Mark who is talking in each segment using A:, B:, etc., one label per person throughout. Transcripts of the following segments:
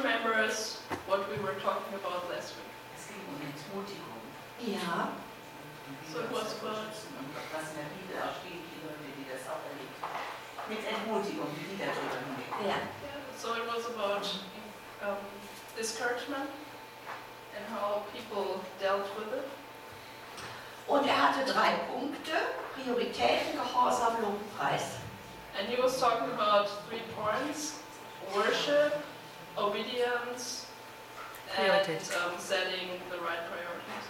A: remembers what we were talking about last week?
B: Es ging Entmutigung.
C: Ja.
A: So it was about
B: Was in der Bibel auch steht, die Leute, die das auch erlebt haben. Mit Entmutigung, die da drüber hinweg.
C: Ja.
A: so it was about discouragement and how people dealt with it.
C: Und er hatte 3 Punkte: Prioritäten, Gehorsam, Lobpreis.
A: And he was talking about 3 points: worship, obedience, and
D: Priorities.
A: setting the right priorities.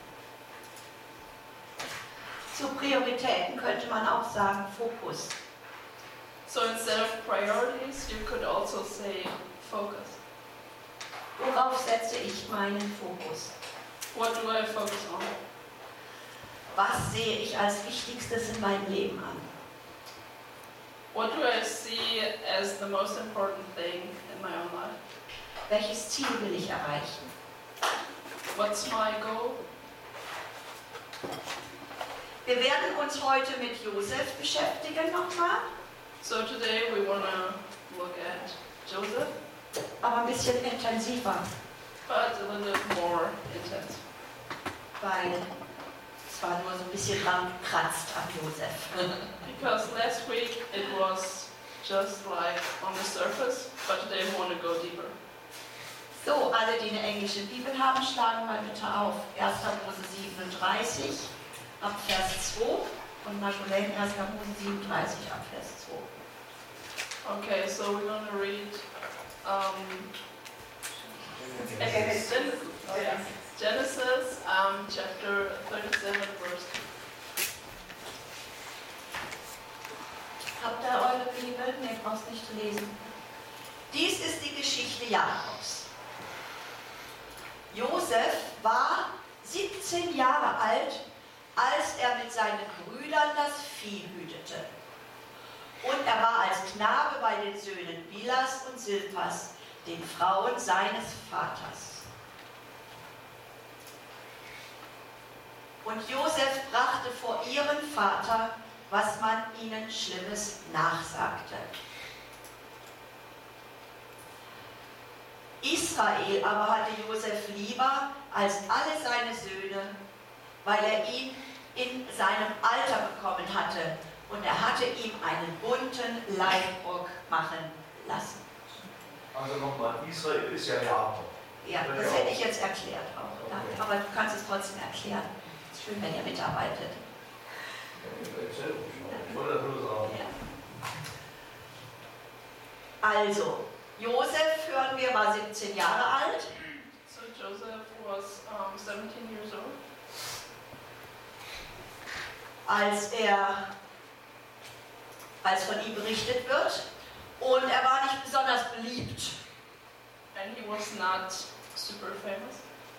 C: Zu Prioritäten könnte man auch sagen Fokus.
A: So instead of priorities, you could also say focus.
C: Worauf setze ich meinen Fokus?
A: What do I focus on?
C: Was sehe ich als Wichtigstes in meinem Leben an?
A: What do I see as the most important thing in my own life?
C: Welches Ziel will ich erreichen?
A: What's my goal?
C: Wir werden uns heute mit Josef beschäftigen nochmal,
A: So today we want to look at Joseph,
C: aber ein bisschen intensiver,
A: but a little bit more intense.
C: weil es war nur so ein bisschen dran gekratzt an Josef.
A: Because last week it was just like on the surface, but today we want to go deeper.
C: So, alle, die eine englische Bibel haben, schlagen mal bitte auf 1. Mose 37 ab Vers 2 und Marjolaine 1. Mose 37 ab Vers 2.
A: Okay, so we're going to read Genesis chapter 37, verse 2.
C: Habt ihr eure Bibel? Ne, brauchst nicht zu lesen. Dies ist die Geschichte Jakobs. Josef war 17 Jahre alt, als er mit seinen Brüdern das Vieh hütete. Und er war als Knabe bei den Söhnen Bilas und Silpas, den Frauen seines Vaters. Und Josef brachte vor ihren Vater, was man ihnen Schlimmes nachsagte. Israel aber hatte Josef lieber als alle seine Söhne, weil er ihn in seinem Alter bekommen hatte, und er hatte ihm einen bunten Leibrock machen lassen.
E: Also nochmal, Israel ist ja Jakob.
C: Ja, das hätte ich jetzt erklärt auch. Danke. Aber du kannst es trotzdem erklären. Es ist schön, wenn ihr mitarbeitet.
E: Ich wollte das nur sagen.
C: Ja. Also, Josef, hören wir, war 17 Jahre alt.
A: So Joseph was 17 years old.
C: Als von ihm berichtet wird. Und er war nicht besonders beliebt.
A: And he was not super famous.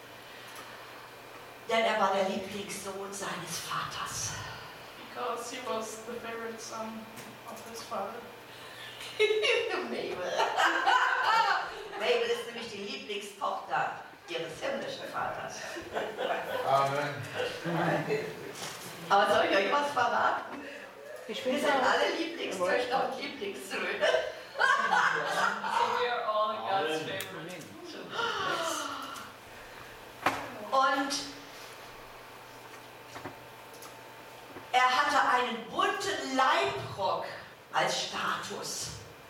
C: Denn er war der Lieblingssohn seines Vaters.
A: Because he was the favorite son of his father.
C: Mabel. Mabel ist nämlich die Lieblingstochter ihres himmlischen Vaters.
E: Amen.
C: Aber soll ich euch was verraten?
D: Ich
C: Wir
D: bin
C: sind alle Lieblingstöchter und Lieblingssöhne.
A: So we are all God's favorite.
C: Und er hatte einen bunten Leibrock als Status.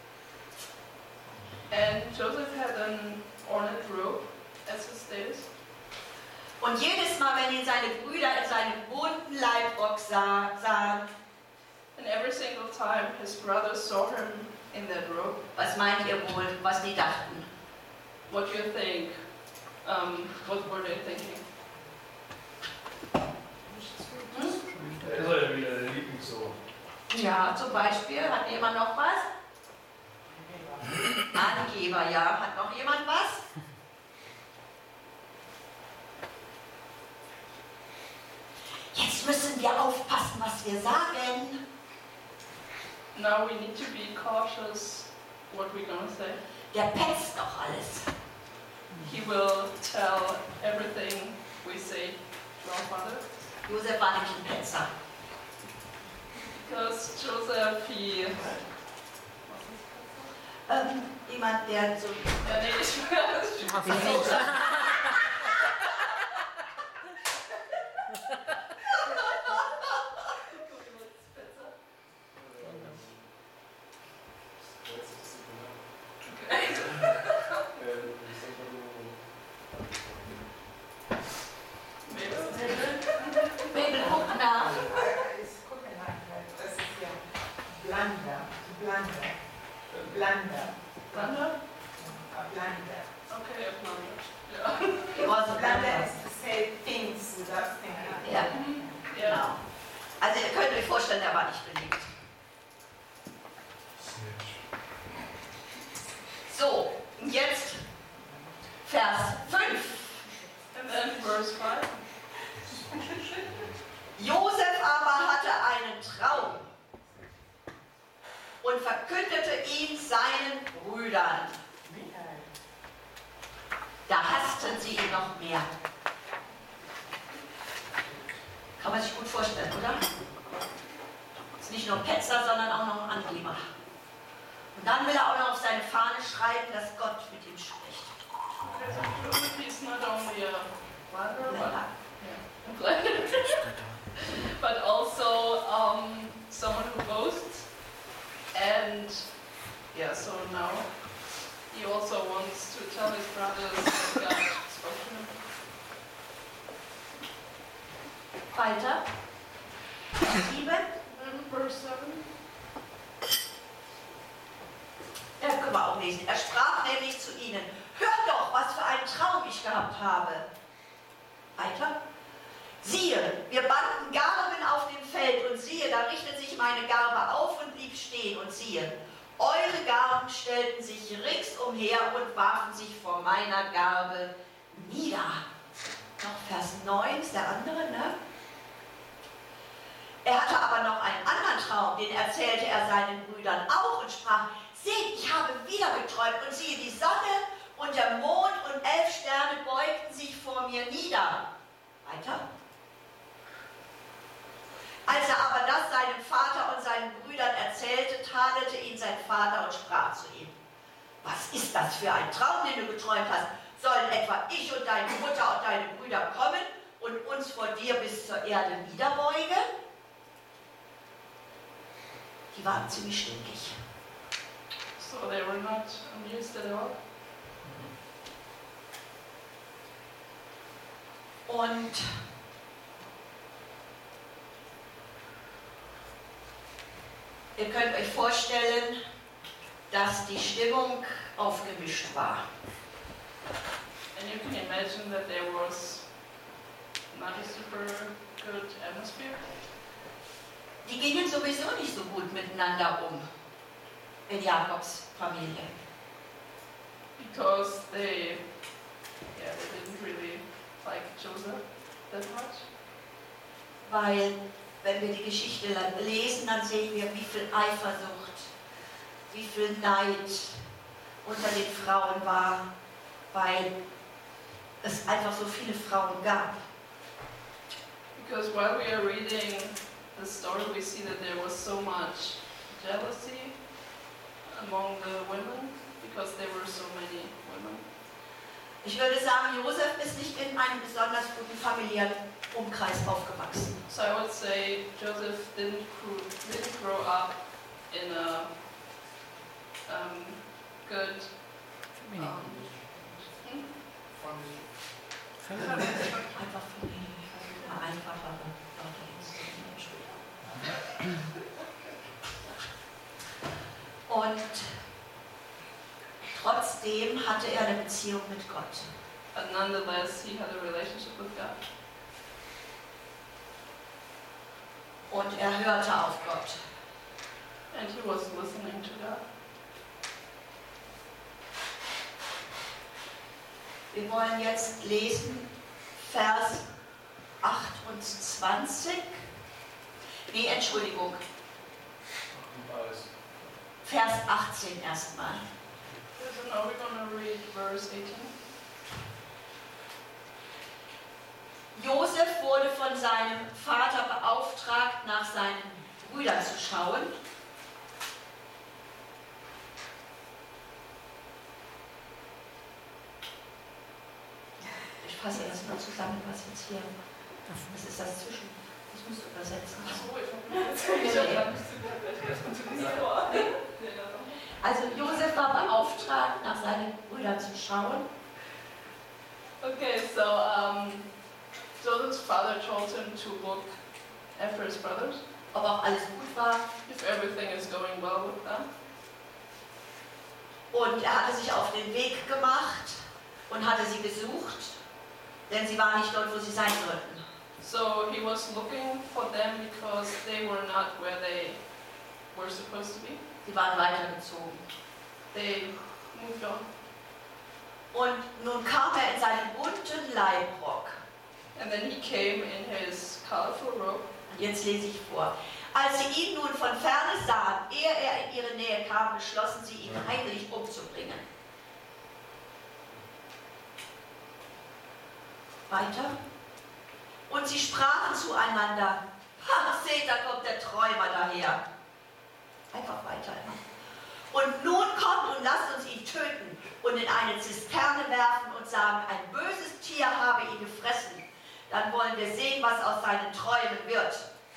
A: And Joseph had an ornate robe as his status.
C: Und jedes Mal, wenn ihn seine Brüder in seinem bunten Leibrock sahen,
A: And every single time his brothers saw him in that robe,
C: was meint ihr wohl, was die dachten?
A: what do you think? What were they thinking?
E: Er ist ja wieder der Lieblingssohn.
C: Ja, zum Beispiel, hat jemand noch was? Angeber, ja. Hat noch jemand was? Jetzt müssen wir aufpassen, was wir sagen.
A: Now we need to be cautious what we're gonna say.
C: Der petzt doch alles.
A: He will tell everything we say to our father.
C: Josef war nämlich ein Petzer.
A: Because Joseph, he
C: Jemand, der so...
A: Ja, nee, ich
C: Mabel, guck nach.
B: Ich gucke nach, das ist ja Blunder.
A: Blunder?
B: A blunder.
A: Okay, a blunder. Yeah.
C: It was a
B: Blunder
C: blunder.
B: is to say things without thinking.
C: Ja,
A: Yeah.
C: genau. Also ihr könnt euch vorstellen, der war nicht beliebt. So, und jetzt Vers 5.
A: And then verse 5.
C: Josef aber hatte einen Traum und verkündete ihn seinen Brüdern. Da hassten sie ihn noch mehr. Kann man sich gut vorstellen, oder? Ist nicht nur ein Petzer, sondern auch noch ein Angeber. Und dann will er auch noch auf seine Fahne schreiben, dass Gott mit ihm spricht.
A: Okay, so Joseph is not only a blunder, but also someone who boasts. And yeah, so now he also wants to tell his brothers that God spoke to him.
C: Weiter. Vers 7.
A: And verse 7.
C: Ja, können wir auch lesen. Er sprach nämlich zu ihnen: Hört doch, was für einen Traum ich gehabt habe. Weiter. Siehe, wir banden Garben auf dem Feld, und siehe, da richtete sich meine Garbe auf und blieb stehen, und siehe, eure Garben stellten sich ringsumher und warfen sich vor meiner Garbe nieder. Noch Vers 9 ist der andere, ne? Er hatte aber noch einen anderen Traum, den erzählte er seinen Brüdern auch und sprach: Seht, ich habe wieder geträumt, und siehe, die Sonne und der Mond und 11 Sterne beugten sich vor mir nieder. Weiter. Als er aber das seinem Vater und seinen Brüdern erzählte, tadelte ihn sein Vater und sprach zu ihm: Was ist das für ein Traum, den du geträumt hast? Sollen etwa ich und deine Mutter und deine Brüder kommen und uns vor dir bis zur Erde niederbeugen? Die waren ziemlich stinkig.
A: So they were not amused at all.
C: Und ihr könnt euch vorstellen, dass die Stimmung aufgemischt war.
A: And you can imagine that there was not a super good atmosphere.
C: Die gingen sowieso nicht so gut miteinander um in Jakobs Familie.
A: Because they didn't really like Joseph that much.
C: Weil, wenn wir die Geschichte lesen, dann sehen wir, wie viel Eifersucht, wie viel Neid unter den Frauen war, weil es einfach so viele Frauen gab.
A: Because while we are reading the story, we see that there was so much jealousy among the women, because there were so many women.
C: Ich würde sagen, Josef ist nicht in einem besonders guten familiären Umkreis aufgewachsen.
A: So I would say Joseph didn't grow up in a good
C: Einfach Familie, einfachere Wörter jetzt. Und trotzdem hatte er eine Beziehung mit Gott.
A: but nonetheless he had a relationship with God.
C: Und er hörte auf Gott.
A: And he was listening to God.
C: Wir wollen jetzt lesen Vers 28. Nee, Entschuldigung. Vers 18 erstmal.
A: So now we're going to read verse 18.
C: Josef wurde von seinem Vater beauftragt, nach seinen Brüdern zu schauen. fasse erstmal zusammen, was jetzt hier. Was ist das zwischen? Das musst du übersetzen. Also Josef war beauftragt, nach seinen Brüdern zu schauen.
A: Okay, so Joseph's father told him to look after his brothers,
C: Ob auch alles gut war.
A: if everything is going well with them.
C: Und er hatte sich auf den Weg gemacht und hatte sie gesucht, denn sie waren nicht dort, wo sie sein sollten.
A: So he was looking for them because they were not where they were supposed to be.
C: Sie waren weitergezogen.
A: They moved on.
C: Und nun kam er in seinen bunten Leibrock.
A: And then he came in his colorful robe.
C: Und jetzt lese ich vor. Als sie ihn nun von ferne sahen, ehe er in ihre Nähe kam, beschlossen sie, ihn heimlich umzubringen. Weiter. Und sie sprachen zueinander, ha, seht, da kommt der Träumer daher. Einfach weiter. Und nun kommt und lasst uns ihn töten und in eine Zisterne werfen und sagen, ein böses Tier habe ihn gefressen. Dann wollen wir sehen, was aus seinen Träumen wird.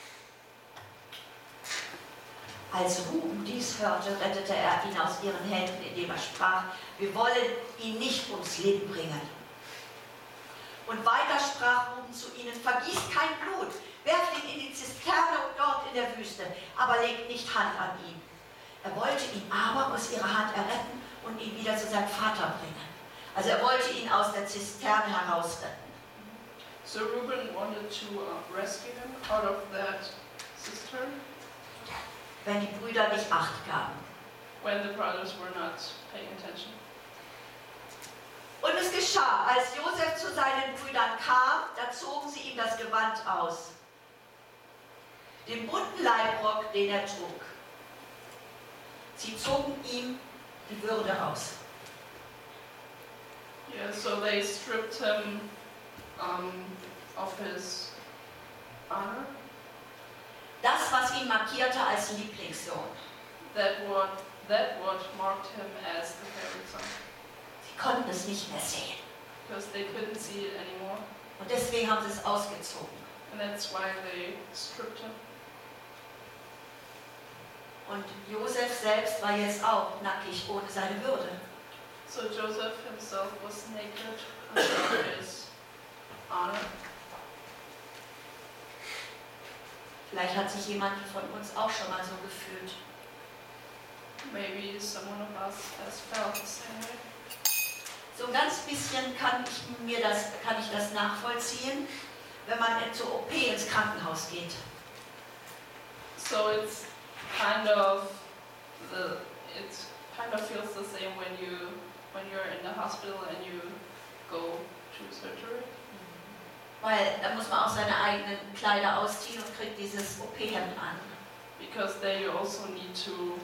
C: Als Ruben dies hörte, rettete er ihn aus ihren Händen, indem er sprach, wir wollen ihn nicht ums Leben bringen. Und weiter sprach Ruben zu ihnen, vergießt kein Blut, werft ihn in die Zisterne und dort in der Wüste, aber legt nicht Hand an ihn. Er wollte ihn aber aus ihrer Hand erretten und ihn wieder zu seinem Vater bringen. Also er wollte ihn aus der Zisterne herausretten.
A: So Reuben wanted to rescue him out of that cistern
C: Wenn die Brüder nicht Acht gaben.
A: when the brothers were not paying attention.
C: Und es geschah, als Josef zu seinen Brüdern kam, da zogen sie ihm das Gewand aus, den bunten Leibrock, den er trug. Sie zogen ihm die Würde aus.
A: Yeah, so they stripped him of his honor.
C: Das, was ihn markierte als Lieblingssohn.
A: That what marked him as the favorite son,
C: Sie konnten es nicht mehr sehen.
A: because they couldn't see it anymore,
C: Und deswegen haben sie es ausgezogen.
A: and that's why they stripped him.
C: Und Josef selbst war jetzt auch nackig, ohne seine Würde.
A: So Joseph himself was naked under his honor.
C: Vielleicht hat sich jemand von uns auch schon mal so gefühlt.
A: Maybe someone of us has felt the same way.
C: So ein ganz bisschen kann ich das nachvollziehen, wenn man zur OP ins Krankenhaus geht.
A: So it kind of feels the same when you're in the hospital and you go through surgery.
C: Weil da muss man auch seine eigenen Kleider ausziehen und kriegt dieses OP-Hemd an.
A: Because there you also need to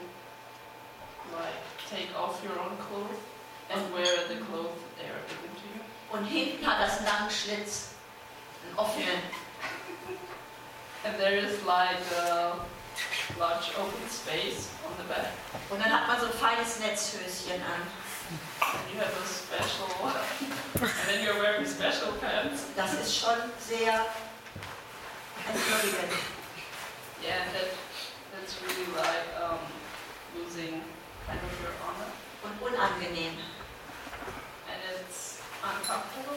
A: take off your own clothes and wear the clothes they are giving to you.
C: Und hinten hat das einen langen Schlitz, einen offenen.
A: And there is like a large open space on the back.
C: Und dann hat man so ein feines Netzhöschen an.
A: And you have a special, and then you're wearing special pants.
C: Das ist schon sehr entwürdigend.
A: Yeah, that's really like losing kind of your honor.
C: Und unangenehm.
A: And it's uncomfortable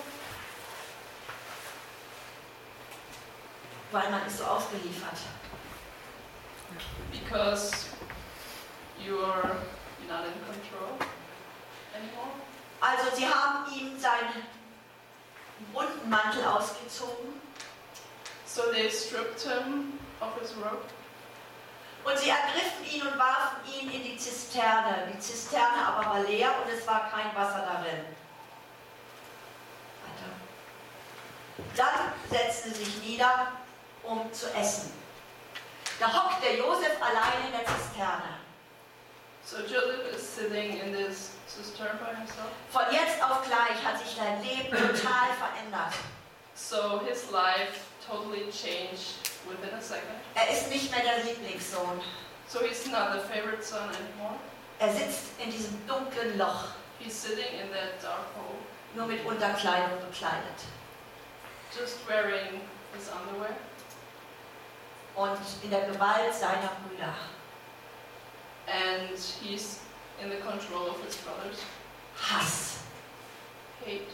C: Weil man ist so ausgeliefert.
A: because you're not in control anymore.
C: Also sie haben ihm seinen bunten Mantel ausgezogen
A: So they stripped him of his robe
C: und sie ergriffen ihn und warfen ihn in die Zisterne. Die Zisterne aber war leer und es war kein Wasser darin. Weiter. Dann setzten sie sich nieder, um zu essen. Da hockt der Josef allein in der Zisterne.
A: So Joseph is sitting in this cistern by himself.
C: Von jetzt auf gleich hat sich sein Leben total verändert.
A: So his life totally changed within a second.
C: Er ist nicht mehr der Lieblingssohn.
A: So he's not the favorite son anymore.
C: Er sitzt in diesem dunklen Loch.
A: He's sitting in that dark hole
C: nur mit Unterkleidung bekleidet.
A: just wearing his underwear,
C: Und in der Gewalt seiner Brüder.
A: and he's in the control of his brothers.
C: Hass.
A: Hate.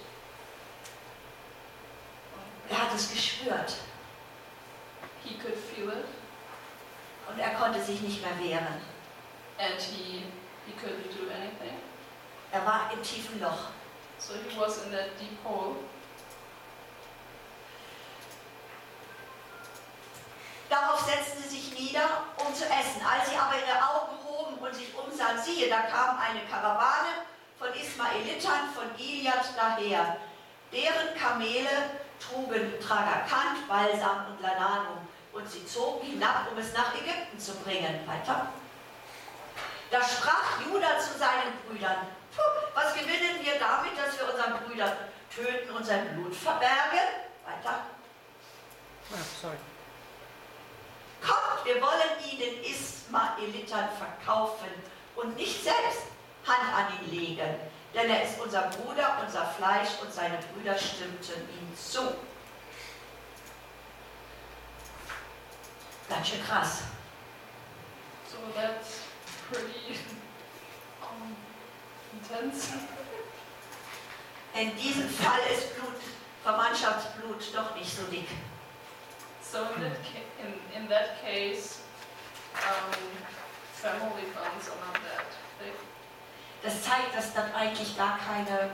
C: Er hat es gespürt.
A: He could feel it,
C: Und er konnte sich nicht mehr wehren.
A: and he couldn't do anything.
C: Er war im tiefen Loch.
A: So he was in that deep hole.
C: Darauf setzten sie sich nieder, um zu essen. Als sie aber ihre Augen hoben und sich umsahen, siehe, da kam eine Karawane von Ismaelitern von Gilead daher. Deren Kamele trugen Tragakant, Balsam und Lananum. Und sie zogen hinab, um es nach Ägypten zu bringen. Weiter. Da sprach Judah zu seinen Brüdern: Was gewinnen wir damit, dass wir unseren Brüder töten und sein Blut verbergen? Weiter. Kommt, wir wollen ihn den Ismaelitern verkaufen und nicht selbst Hand an ihn legen, denn er ist unser Bruder, unser Fleisch, und seine Brüder stimmten ihm zu. Ganz schön krass.
A: So that's pretty intense.
C: In diesem Fall ist Verwandtschaftsblut doch nicht so dick.
A: So in that case, family bonds are not that thick.
C: Das zeigt, dass dann eigentlich gar keine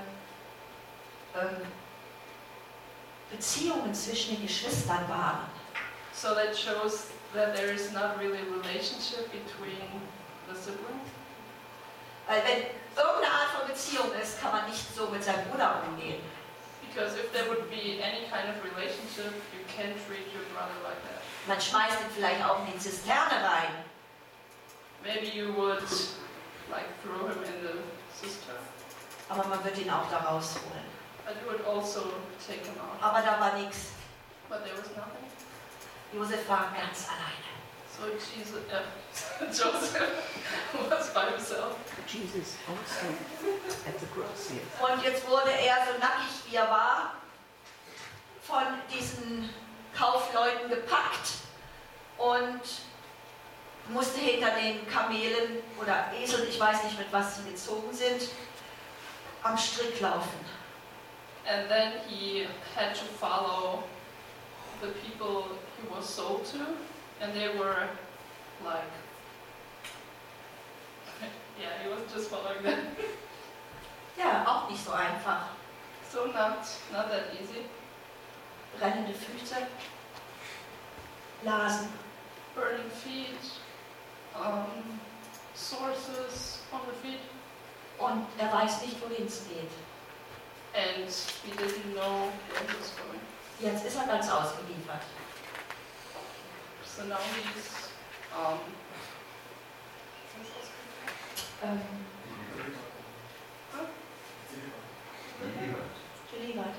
C: Beziehungen zwischen den Geschwistern waren.
A: So that shows that there is not really a relationship between the siblings.
C: Weil wenn irgendeine Art von Beziehung ist, kann man nicht so mit seinem Bruder umgehen.
A: Because if there would be any kind of relationship, you can't treat your brother like that.
C: Man schmeißt ihn vielleicht auch in die Zisterne rein.
A: Maybe you would like throw him in the cistern,
C: Aber man wird ihn auch da rausholen.
A: but you would also take him out.
C: Aber da war nichts.
A: But there was nothing.
C: Josef war ganz alleine.
A: So Joseph was by himself.
B: Jesus also at the cross, yes.
C: Und jetzt wurde er, so nackig wie er war, von diesen Kaufleuten gepackt und musste hinter den Kamelen oder Eseln, ich weiß nicht mit was sie gezogen sind, am Strick laufen.
A: And then he had to follow the people he was sold to, and they were like, yeah, he was just following them.
C: Ja, auch nicht so einfach.
A: So not that easy.
C: Brennende Füße, Blasen.
A: Burning feet, sources on the feet,
C: Und er weiß nicht, wohin es geht.
A: and he didn't know where he was going.
C: Jetzt ist er ganz ausgeliefert.
A: So now he's
C: Geliefert.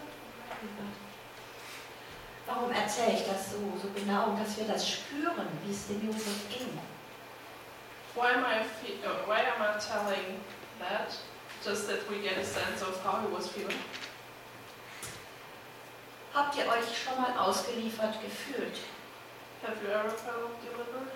C: Warum erzähle ich das so genau, dass wir das spüren, wie es dem Josef ging?
A: why am I telling that? Just that we get a sense of how he was feeling.
C: Habt ihr euch schon mal ausgeliefert gefühlt?
A: Have you ever felt delivered?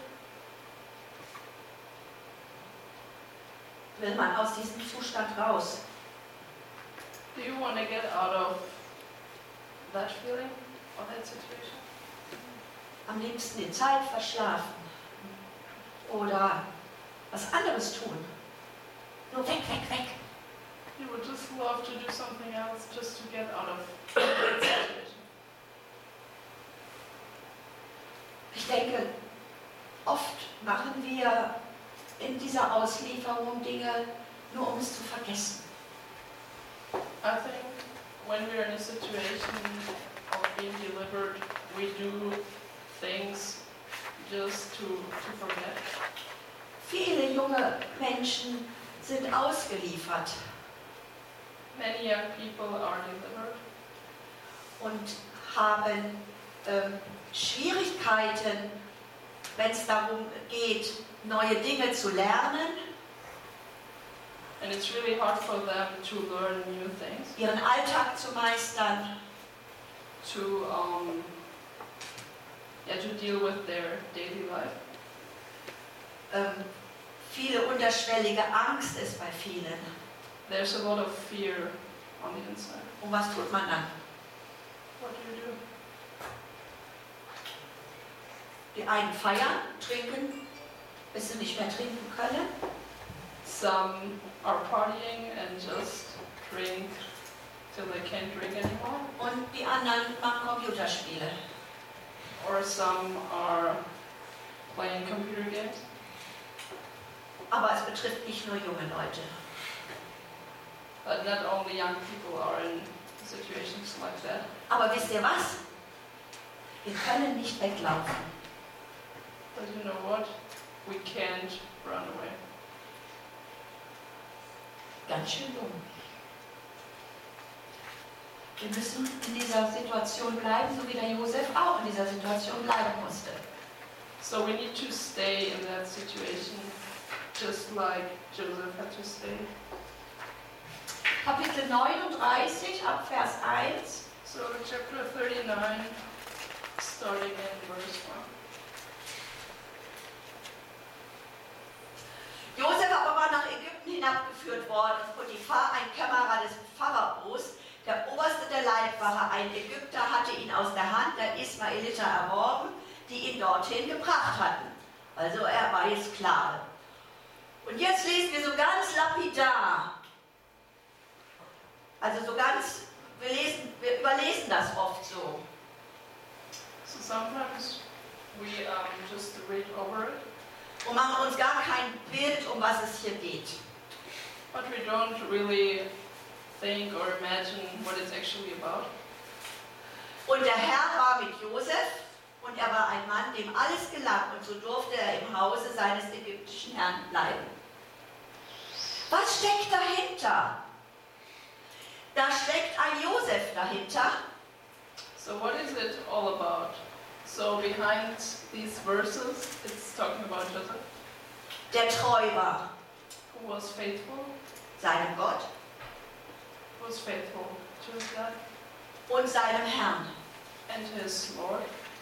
C: Will man aus diesem Zustand raus?
A: Do you want to get out of that feeling or that situation?
C: Am liebsten die Zeit verschlafen oder was anderes tun. Nur weg, weg, weg.
A: You would just love to do something else just to get out of that situation.
C: Ich denke, oft machen wir in dieser Auslieferung Dinge, nur um es zu vergessen.
A: I think when we're in a situation of being delivered, we do things just to forget.
C: Viele junge Menschen sind ausgeliefert
A: Many young people are delivered
C: und haben Schwierigkeiten, wenn es darum geht, neue Dinge zu lernen
A: And it's really hard for them to learn new things,
C: ihren Alltag zu meistern,
A: to deal with their daily life.
C: Viele unterschwellige Angst ist bei vielen.
A: There's a lot of fear on the inside.
C: Und was tut man dann?
A: What do you do?
C: Die einen feiern, trinken, bis sie nicht mehr trinken können.
A: Some are partying and just drink till they can't drink anymore.
C: Und die anderen machen Computerspiele.
A: Or some are playing computer games.
C: Aber es betrifft nicht nur junge Leute.
A: But not only young people are in situations like that.
C: Aber wisst ihr was? Wir können nicht weglaufen.
A: But you know what? We can't run away.
C: Ganz schön dumm. Wir müssen in dieser Situation bleiben, so wie der Josef auch in dieser Situation bleiben musste.
A: So we need to stay in that situation, just like Joseph had to stay.
C: Kapitel 39 ab Vers 1.
A: So chapter 39, starting in verse 1.
C: Josef aber war nach Ägypten hinabgeführt worden und Potiphar, ein Kämmerer des Pharaos, der Oberste der Leibwache, ein Ägypter, hatte ihn aus der Hand der Ismaeliter erworben, die ihn dorthin gebracht hatten. Also er war jetzt Sklave. Und jetzt lesen wir so ganz lapidar, also so ganz, wir überlesen das oft so.
A: So sometimes we just read over it,
C: Und machen uns gar kein Bild, um was es hier geht.
A: but we don't really think or imagine what it's actually about.
C: Und der Herr war mit Josef und er war ein Mann, dem alles gelang und so durfte er im Hause seines ägyptischen Herrn bleiben. Was steckt dahinter? Da steckt ein Josef dahinter.
A: So what is it all about? So behind these verses, it's talking about Joseph,
C: Der treu war
A: who was faithful,
C: seinem Gott
A: who was faithful to his God
C: und seinem Herrn.
A: and his Lord.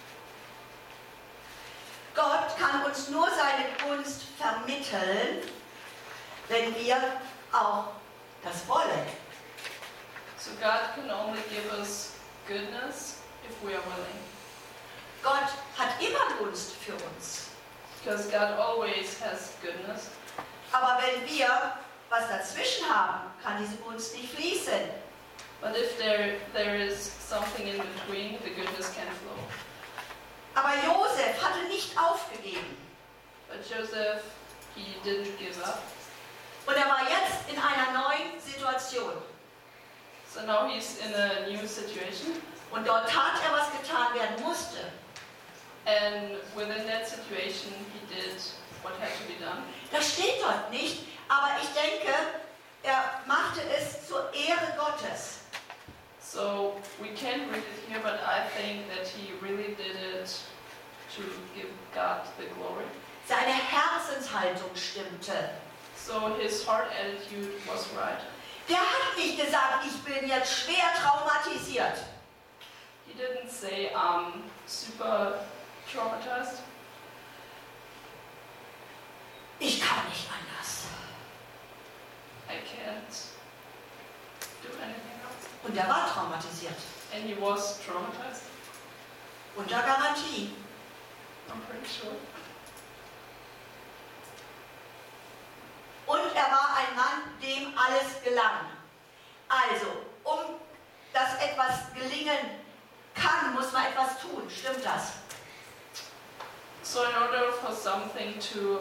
C: Gott kann uns nur seine Gunst vermitteln, wenn wir auch das wollen.
A: So God can only give us goodness if we are willing.
C: Gott hat immer Gunst für uns.
A: Because God always has goodness.
C: Aber wenn wir was dazwischen haben, kann diese Gunst nicht fließen.
A: But if there is something in between, the goodness can flow.
C: Aber Josef hatte nicht aufgegeben.
A: But Joseph, he didn't give up.
C: Und er war jetzt in einer neuen Situation.
A: So now he's in a new situation.
C: Und dort tat er, was getan werden musste.
A: And within that situation, he did what had to be done.
C: Das steht dort nicht, aber ich denke, er machte es zur Ehre Gottes.
A: So we can't read it here, but I think that he really did it to give God the glory.
C: Seine Herzenshaltung stimmte.
A: So his heart attitude was right.
C: Der hat nicht gesagt, ich bin jetzt schwer traumatisiert.
A: He didn't say, super traumatized.
C: Ich kann nicht anders.
A: I can't do anything else.
C: Und er war traumatisiert.
A: And he was traumatized,
C: Unter Garantie.
A: I'm pretty sure.
C: Und er war ein Mann, dem alles gelang. Also, um dass etwas gelingen kann, muss man etwas tun. Stimmt das?
A: So in order for something to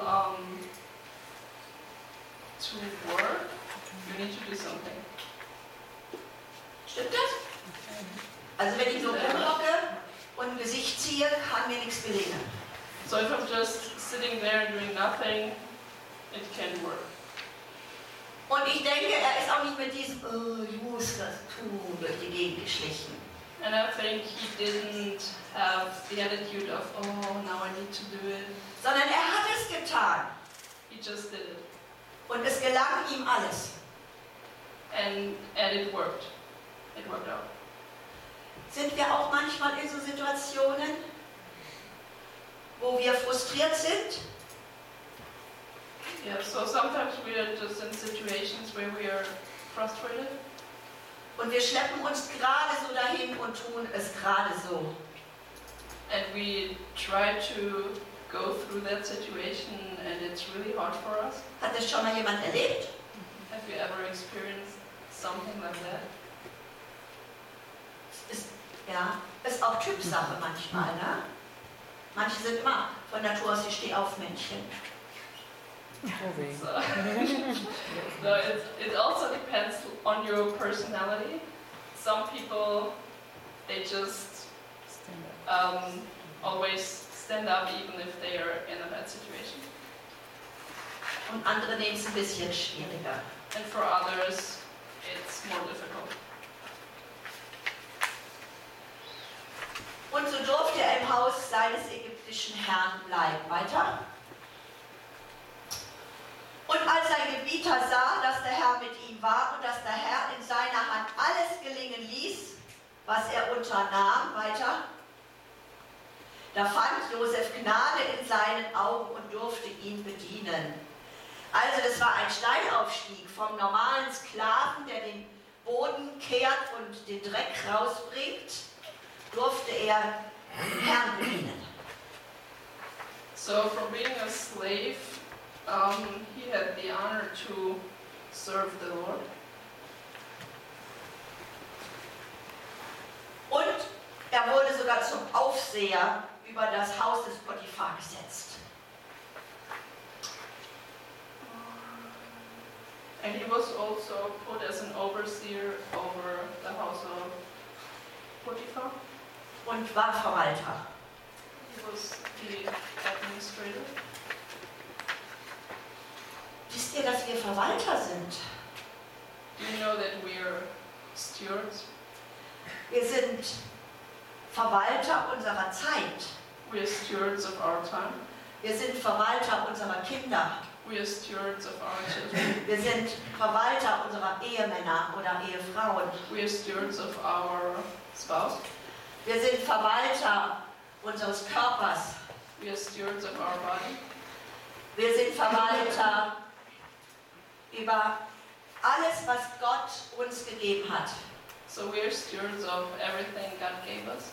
A: work, you need to do something.
C: Stimmt das? Also wenn ich nur rumlocke und ein Gesicht ziehe, kann mir nichts gelingen.
A: So if I'm just sitting there and doing nothing, it can't work.
C: Und ich denke, er ist auch nicht mit diesem, oh, ich muss das tun, durch die Gegend geschlichen.
A: And I think he didn't have the attitude of, oh, now I need to do it.
C: Sondern er hat es getan.
A: He just did it.
C: Und es gelang ihm alles.
A: And it worked. It worked out.
C: Sind wir auch manchmal in so Situationen, wo wir frustriert sind?
A: Yeah, so sometimes we are just in situations where we are frustrated.
C: Und wir schleppen uns gerade so dahin und tun es gerade so.
A: And we try to go through that situation and it's really hard for us.
C: Hat das schon mal jemand erlebt?
A: Have you ever experienced something like that?
C: Ist auch Typsache manchmal, ne? Manche sind immer von Natur aus die Stehaufmännchen.
A: So, so it also depends on your personality. Some people, they just always stand up even if they are in a bad situation.
C: Und andere nehmen es ein bisschen schwieriger.
A: And for others, it's more difficult.
C: Und so durfte er im Haus seines ägyptischen Herrn bleiben. Weiter. Und als sein Gebieter sah, dass der Herr mit ihm war und dass der Herr in seiner Hand alles gelingen ließ, was er unternahm, weiter, da fand Josef Gnade in seinen Augen und durfte ihn bedienen. Also das war ein Steilaufstieg vom normalen Sklaven, der den Boden kehrt und den Dreck rausbringt, durfte er den Herrn bedienen.
A: So from being a slave, he had the honor to serve the Lord.
C: Und er wurde sogar zum Aufseher über das Haus des Potiphar gesetzt.
A: And he was also put as an overseer over the house of Potiphar.
C: Und war Verwalter.
A: He was the administrator.
C: Wisst ihr, dass wir Verwalter sind?
A: Do you know that we are stewards?
C: Wir sind Verwalter unserer Zeit.
A: We are stewards of our time.
C: Wir sind Verwalter unserer Kinder.
A: We are stewards of our children.
C: Wir sind Verwalter unserer Ehemänner oder Ehefrauen.
A: We are stewards of our spouse.
C: Wir sind Verwalter unseres Körpers.
A: We are stewards of our body.
C: Wir sind Verwalter über alles, was Gott uns gegeben hat.
A: So we are stewards of everything God gave us.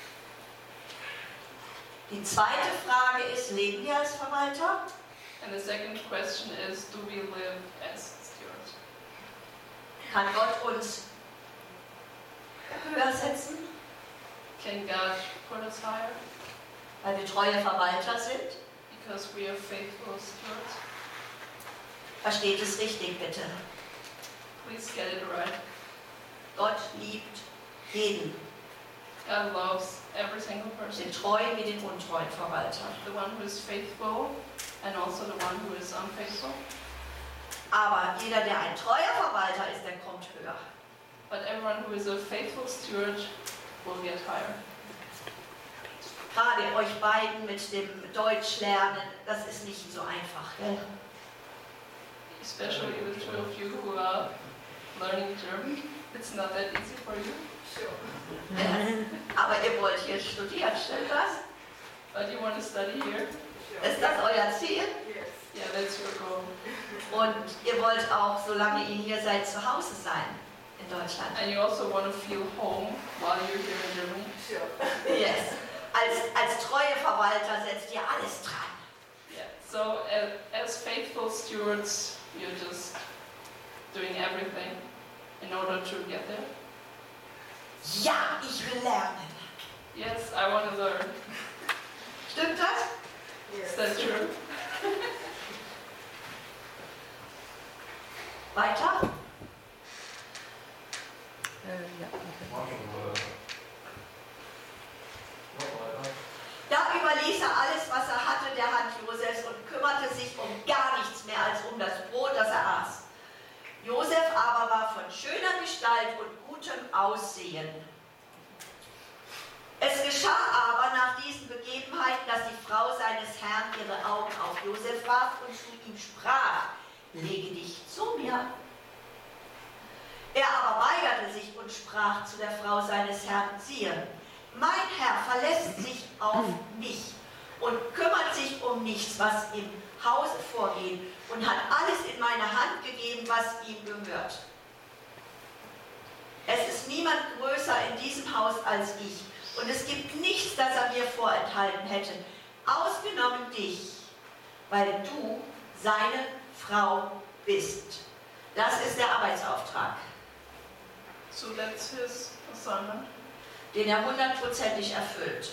C: Die zweite Frage ist, leben wir als Verwalter?
A: And the second question is, do we live as stewards?
C: Kann Gott uns höher setzen,
A: Can God put us higher
C: weil wir treue Verwalter sind?
A: because we are faithful stewards?
C: Versteht es richtig, bitte.
A: Please get it right.
C: Gott liebt jeden,
A: God loves every single person.
C: den treuen wie den untreuen Verwalter.
A: The one who is faithful and also the one who is unfaithful.
C: Aber jeder, der ein treuer Verwalter ist, der kommt höher.
A: But everyone who is a faithful steward will get higher.
C: Gerade euch beiden mit dem Deutsch lernen, das ist nicht so einfach, gell?
A: Especially the two of you who are learning German. It's not that easy for you.
C: Aber ihr wollt hier studieren, stimmt das?
A: But you want to study here?
C: Ist das euer Ziel?
A: Yeah, that's your goal.
C: Und ihr wollt auch, solange ihr hier seid, zu Hause sein in Deutschland.
A: And you also want to feel home while you're here in Germany.
C: Yes. Als treue Verwalter setzt ihr alles dran.
A: Yeah. So as faithful stewards, you're just doing everything in order to get there.
C: Ja, ich will lernen.
A: Yes, I want to learn.
C: Stimmt das?
A: Is that true?
C: Weiter? Da überließ er alles, was er hatte, der Hand Josefs und kümmerte sich um gar nichts mehr als um das Brot, das er aß. Josef aber war von schöner Gestalt und gutem Aussehen. Es geschah aber nach diesen Begebenheiten, dass die Frau seines Herrn ihre Augen auf Josef warf und zu ihm sprach: lege dich zu mir. Er aber weigerte sich und sprach zu der Frau seines Herrn, siehe, mein Herr verlässt sich auf mich und kümmert sich um nichts, was im Hause vorgeht, und hat alles in meine Hand gegeben, was ihm gehört. Es ist niemand größer in diesem Haus als ich, und es gibt nichts, das er mir vorenthalten hätte, ausgenommen dich, weil du seine Frau bist. Das ist der Arbeitsauftrag,
A: So that's his assignment.
C: den er 100%ig erfüllt.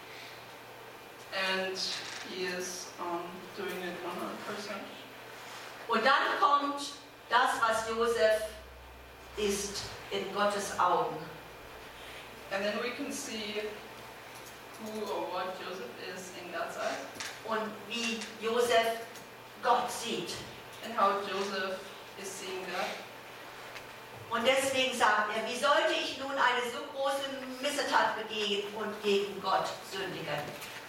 A: And he is doing it 100%.
C: Und dann kommt das, was Josef ist in Gottes Augen.
A: And then we can see who or what Joseph is in God's eyes.
C: Und wie Josef Gott sieht.
A: And how Joseph is seeing God.
C: Und deswegen sagt er, wie sollte ich nun eine so große Missetat begehen und gegen Gott sündigen?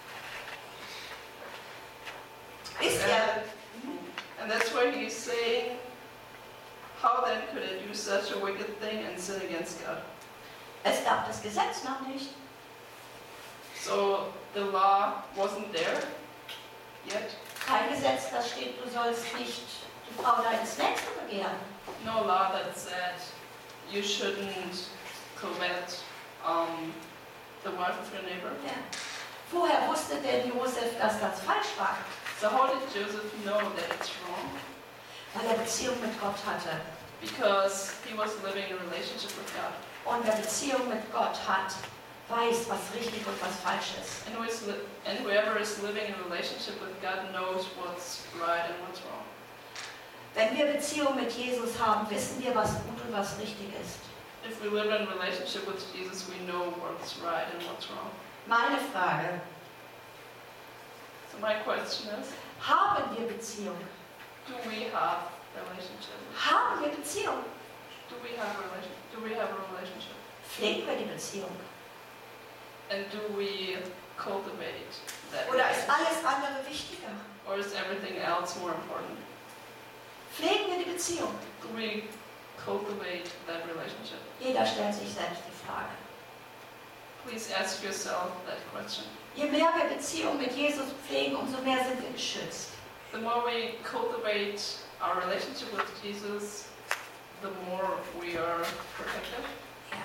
C: Wisst ihr,
A: And that's why he's saying, how then could I do such a wicked thing and sin against God?
C: es gab das Gesetz noch nicht.
A: So the law wasn't there yet.
C: Kein Gesetz, das steht, du sollst nicht die Frau deines Nächsten begehren.
A: No law that said you shouldn't covet the wife of your neighbor.
C: Ja. Woher wusste denn Josef, dass das falsch war?
A: So how did Joseph know that it's wrong?
C: Weil er Beziehung mit Gott hatte.
A: Because he was living in a relationship with God.
C: Und wer Beziehung mit Gott hat, weiß, was richtig und was falsch ist.
A: And whoever is living in a relationship with God knows what's right and what's wrong.
C: Wenn wir Beziehung mit Jesus haben, wissen wir, was gut und was richtig ist.
A: If we live in a relationship with Jesus, we know what's right and what's wrong.
C: Meine Frage,
A: So my question is,
C: haben wir Beziehung?
A: do we have a relationship?
C: Haben wir Beziehung?
A: Do we have a relationship?
C: Pflegen wir die Beziehung?
A: And do we cultivate that
C: Oder ist
A: relationship?
C: alles andere wichtiger?
A: Or is everything else more important?
C: Pflegen wir die Beziehung?
A: Do we cultivate that relationship?
C: Jeder stellt sich selbst die Frage.
A: Please ask yourself that question.
C: Je mehr wir Beziehung mit Jesus pflegen, umso mehr sind wir geschützt.
A: The more we cultivate our relationship with Jesus, the more we are protected.
C: Ja.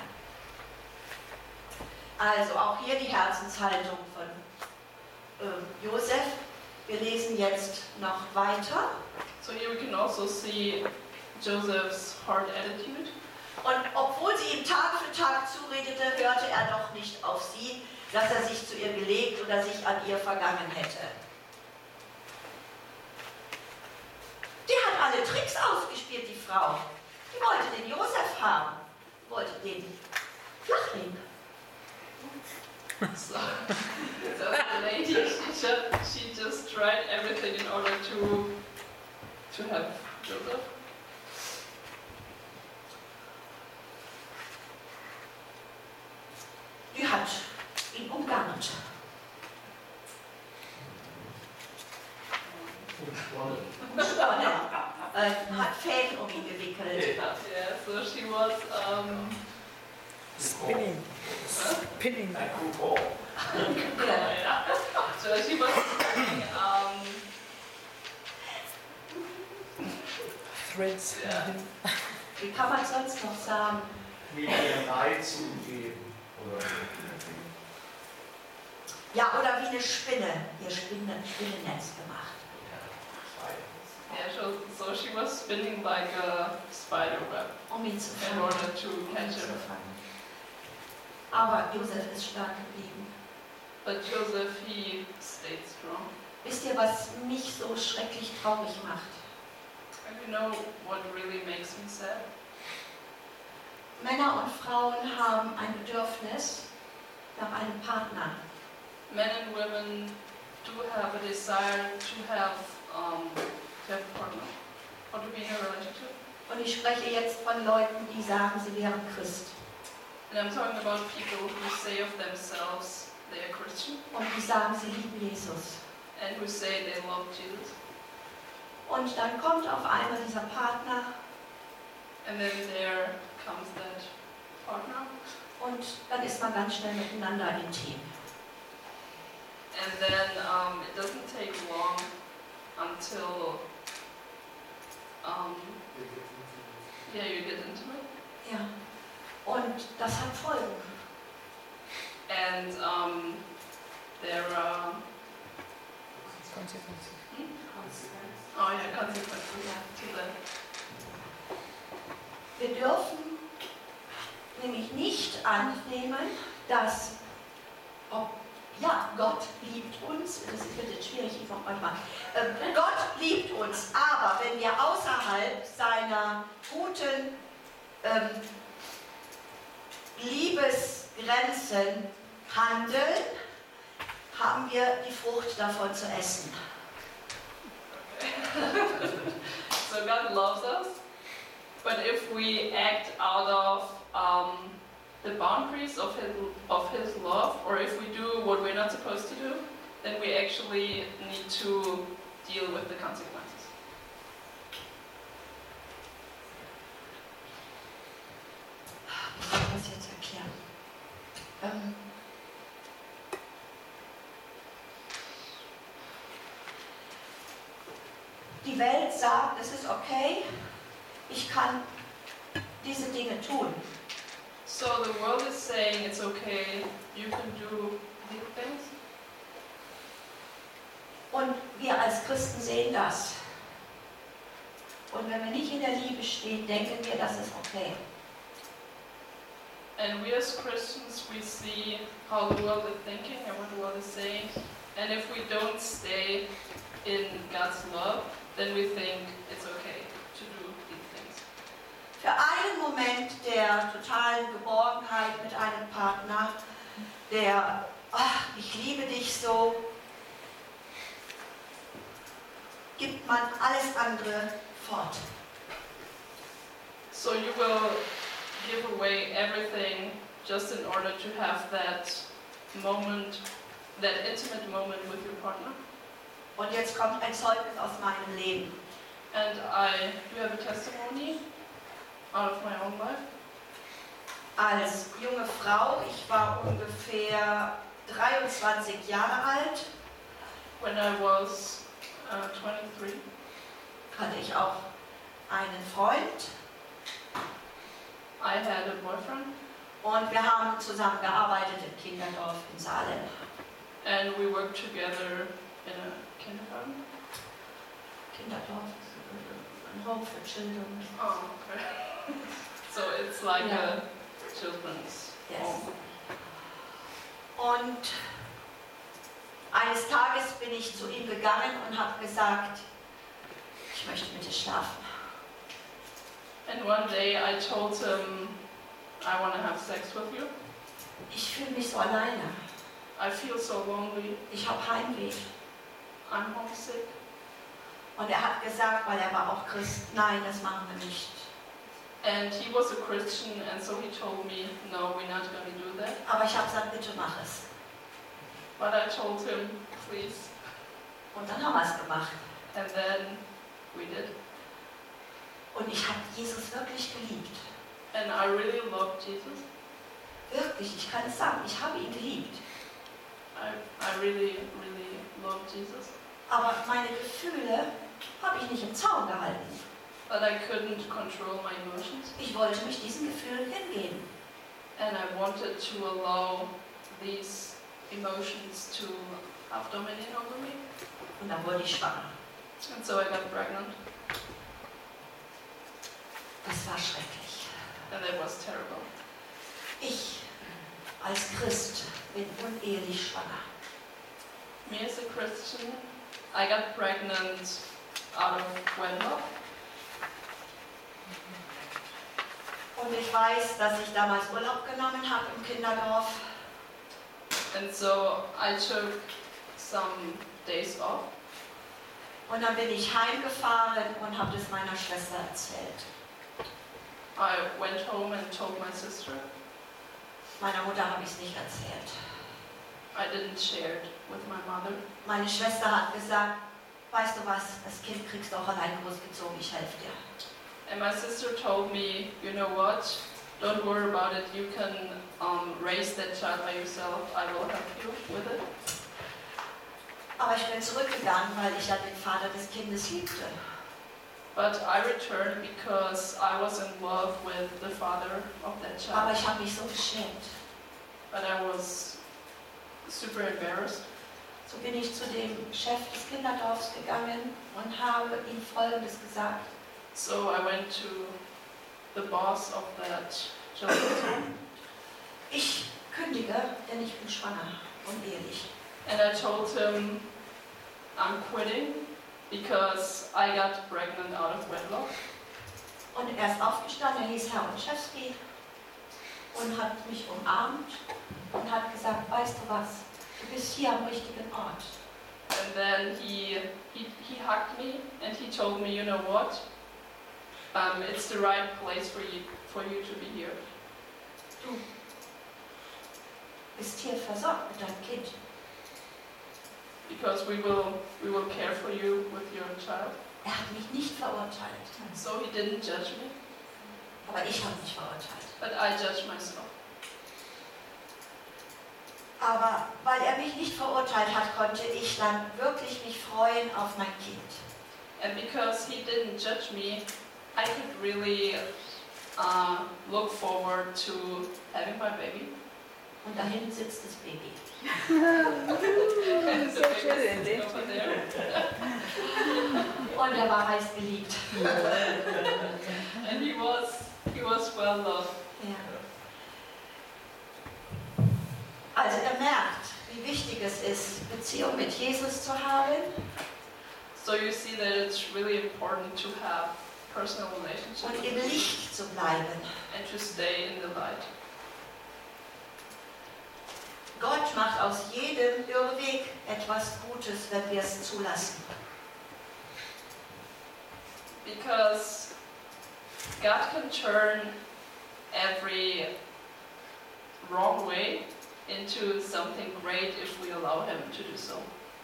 C: Also auch hier die Herzenshaltung von Josef. Wir lesen jetzt noch weiter.
A: So here we can also see Joseph's heart attitude.
C: Und obwohl sie ihm Tag für Tag zuredete, hörte er doch nicht auf sie, dass er sich zu ihr gelegt oder sich an ihr vergangen hätte. Die hat alle Tricks ausgespielt, die Frau. Die wollte den Josef haben, wollte den flachlegen.
A: So the lady, she just tried everything in order to have Joseph.
C: Die hat ihn umgarnt. Hat Fäden um ihn gewickelt.
A: Yeah, so she was
E: Spinning. Spinning.
C: Ja.
A: so she was
E: Threads.
A: Yeah.
C: Wie kann man sonst noch sagen?
D: Mit ihren Reizen geben. Oder
C: Ja, oder wie eine Spinne, ihr Spinnennetz gemacht.
A: yeah, so she was spinning like a spider web
C: Um ihn zu
A: in
C: fangen.
A: order to
C: Um ihn
A: catch
C: zu
A: him.
C: fangen. Aber Josef ist stark geblieben.
A: But Joseph, he stayed strong.
C: Wisst ihr, was mich so schrecklich traurig macht?
A: And you know what really makes me sad?
C: Männer und Frauen haben ein Bedürfnis nach einem Partner.
A: Men and women do have a desire to have a partner or to be in a relationship.
C: Und ich spreche jetzt von Leuten, die sagen, sie wären Christ.
A: And I'm talking about people who say of themselves they are Christian
C: Und die sagen, sie lieben Jesus.
A: and who say they love Jesus.
C: Und dann kommt auf einmal dieser Partner
A: And then there comes that partner.
C: und dann ist man ganz schnell miteinander intim.
A: And then it doesn't take long until you get intimate.
C: Ja. Und das hat Folgen.
A: And there are
B: Konsequenz.
A: consequences to that.
C: Wir dürfen nämlich nicht annehmen, dass Gott liebt uns, das wird jetzt schwierig, ich noch manchmal, Gott liebt uns, aber wenn wir außerhalb seiner guten Liebesgrenzen handeln, haben wir die Frucht davon zu essen.
A: So God loves us, but if we act out of the boundaries of His love, or if we do what we're not supposed to do, then we actually need to deal with the consequences.
C: Wie soll ich das jetzt erklären? Die Welt sagt, es ist okay, ich kann diese Dinge tun.
A: So the world is saying it's okay, you can do these things.
C: Und wir als Christen sehen das. Und wenn wir nicht in der Liebe stehen, denken wir, das ist okay.
A: And we as Christians, we see how the world is thinking and what the world is saying. And if we don't stay in God's love, then we think it's okay to do these things.
C: Für einen Moment der totalen Geborgenheit mit einem Partner, der, ich liebe dich so, gibt man alles andere fort.
A: So you will give away everything just in order to have that moment, that intimate moment with your partner.
C: Und jetzt kommt ein Zeugnis aus meinem Leben.
A: And I do have a testimony out of my own life.
C: Als junge Frau, ich war ungefähr 23 Jahre alt,
A: When I was 23,
C: hatte ich auch einen Freund
A: I had a boyfriend,
C: und wir haben zusammen gearbeitet im Kinderdorf in Salem.
A: and we worked together in a kindergarten.
C: Kinderdorf, ein Home for Children.
A: Oh, okay. So it's like
C: Yeah.
A: a children's
C: Yes.
A: home.
C: Und eines Tages bin ich zu ihm gegangen und habe gesagt, ich möchte mit dir schlafen.
A: And one day I told him, I want to have sex with you.
C: Ich fühle mich so alleine.
A: I feel so lonely.
C: Ich habe Heimweh.
A: I'm homesick.
C: Und er hat gesagt, weil er war auch Christ, nein, das machen wir nicht.
A: And he was a Christian, and so he told me, no, we're not going to do that.
C: Aber ich habe gesagt, bitte mach es.
A: But I told him, please.
C: Und dann haben wir es gemacht.
A: And then we did.
C: Und ich habe Jesus wirklich geliebt.
A: And I really loved Jesus.
C: Wirklich, ich kann es sagen, ich habe ihn geliebt.
A: I really, really loved Jesus.
C: Aber meine Gefühle habe ich nicht im Zaum gehalten.
A: But I couldn't control my emotions.
C: Ich wollte mich diesen Gefühlen hingeben.
A: And I wanted to allow these emotions to have dominion over me.
C: Und dann wurde ich schwanger.
A: And so I got pregnant.
C: Das war schrecklich.
A: And it was terrible.
C: Ich als Christ bin unehelich schwanger.
A: Me as a Christian, I got pregnant out of wedlock.
C: Und ich weiß, dass ich damals Urlaub genommen habe im Kinderdorf.
A: And so I took some days off.
C: Und dann bin ich heimgefahren und habe das meiner Schwester erzählt.
A: I went home and told my sister.
C: Meiner Mutter habe ich es nicht erzählt.
A: I didn't share it with my mother.
C: Meine Schwester hat gesagt, weißt du was, das Kind kriegst du auch allein großgezogen, ich helfe dir.
A: And my sister told me, you know what? Don't worry about it. You can raise that child by yourself. I will help you with it.
C: Aber ich bin zurückgegangen, weil ich ja den Vater des Kindes liebte.
A: But I returned because I was in love with the father of that
C: Aber
A: child.
C: ich habe mich so geschämt.
A: But I was super embarrassed.
C: So bin ich zu dem Chef des Kinderdorfs gegangen und habe ihm Folgendes gesagt.
A: So I went to the boss of that children's home.
C: Ich kündige, denn ich bin schwanger und ehelich.
A: And I told him I'm quitting because I got pregnant out of wedlock.
C: Und er ist aufgestanden, er hieß Herr Olszewski und hat mich umarmt und hat gesagt, weißt du was, du bist hier am richtigen Ort.
A: And then he hugged me and he told me, you know what? It's the right place for you to be here.
C: Du bist hier versorgt mit deinem Kind.
A: Because we will care for you with your child.
C: Er hat mich nicht verurteilt,
A: So he didn't judge me,
C: aber ich habe mich verurteilt.
A: but I judged myself.
C: Aber weil er mich nicht verurteilt hat, konnte ich dann wirklich mich freuen auf mein Kind.
A: And because he didn't judge me, I could really look forward to having my baby.
C: Und da hinten sitzt das Baby.
A: And the baby sitting over there.
C: Und er war heiß geliebt.
A: And he was well loved.
C: Ja. Also er merkt, wie wichtig es ist, Beziehung mit Jesus zu haben.
A: So you see that it's really important to have personal relationships
C: Und
A: with
C: im
A: Jesus
C: Licht zu bleiben.
A: and to stay in the light.
C: Gott macht aus jedem Irrweg etwas Gutes, wenn wir es zulassen.
A: Because God can turn every wrong way into something great if we allow Him to do so.